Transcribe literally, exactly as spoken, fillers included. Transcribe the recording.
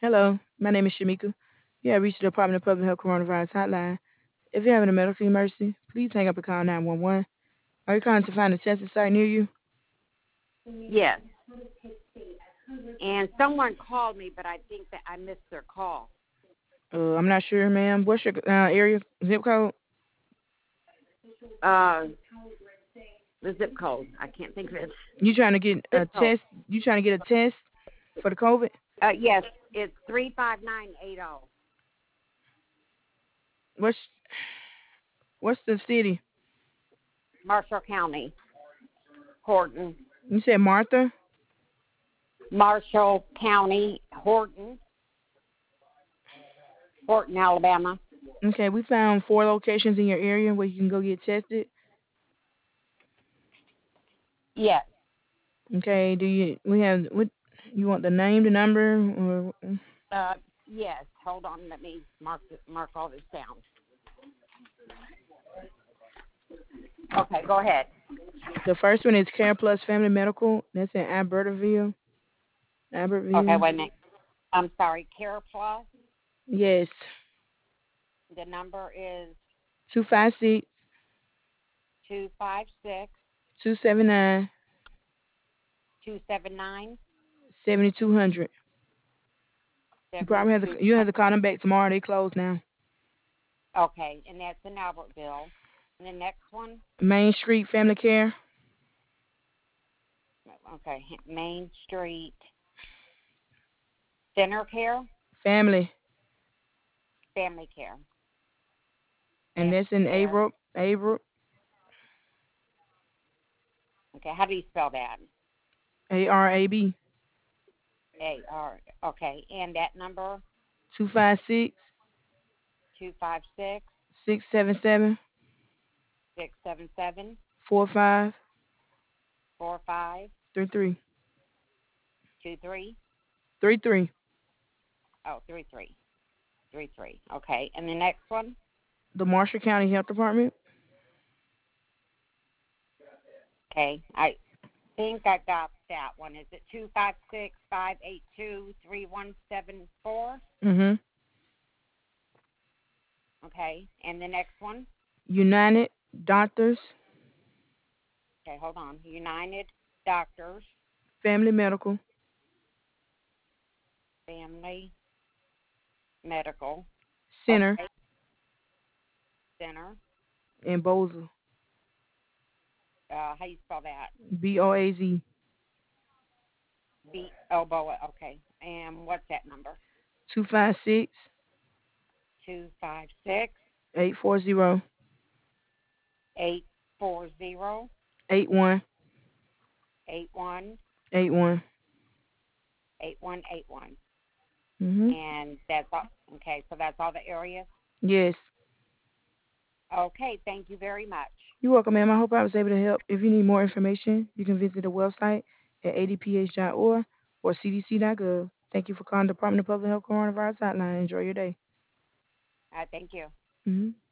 Hello, my name is Shamika. You have reached the Department of Public Health Coronavirus Hotline. If you're having a medical emergency, please hang up and call nine one one. Are you calling to find a testing site near you? Yes. And someone called me, but I think that I missed their call. Uh, I'm not sure, ma'am. What's your uh, area zip code? Uh, the zip code. I can't think of it. You trying to get a Zip code. test? You trying to get a test for the COVID? Uh, yes, it's three five nine eight zero. What's what's the city? Marshall County, Horton. You said Martha. Marshall County, Horton, Horton, Alabama. Okay, we found four locations in your area where you can go get tested. Yes. Okay, do you? We have what? You want the name, the number, or Uh, yes. Hold on. Let me mark this, mark all this down. Okay, go ahead. the first one is Care Plus Family Medical. That's in Albertville. Okay, Albertville. wait a minute. I'm sorry. Care Plus. Yes. The number is Two five six two five six two seven nine two seven nine seventy two hundred. You seventy probably have to two. you have to call them back tomorrow. They closed now. Okay, and that's in Albertville. And the next one, Main Street Family Care. okay, Main Street Center Care, Family. Family Care, And Family that's in Care. Abrup. Abrup. Okay, how do you spell that? A R A B. A R. Okay, and that number Two five six two five six six seven seven six seven seven four five four five three three. two three. Three three. Oh, three three three three. Okay, and the next one. The Marshall County Health Department. Okay, I think I got that one. Is it two five six five eight two three one seven four? Mhm. Okay, and the next one. United Doctors Okay, hold on. United Doctors Family Medical Family Medical. Center Okay, Center. in Boza. Uh, how you spell that? B O A Z. B Elboa. Okay, and what's that number? Two five six Two five six eight four zero eight four zero eight one eight one eight one. eight one eight one. Mhm. And that's all. Okay, so that's all the areas. Yes. Okay, thank you very much. You're welcome, ma'am. I hope I was able to help. If you need more information, you can visit the website at a d p h dot org or c d c dot gov. Thank you for calling the Department of Public Health Coronavirus Hotline. Enjoy your day. Uh, thank you. Mhm.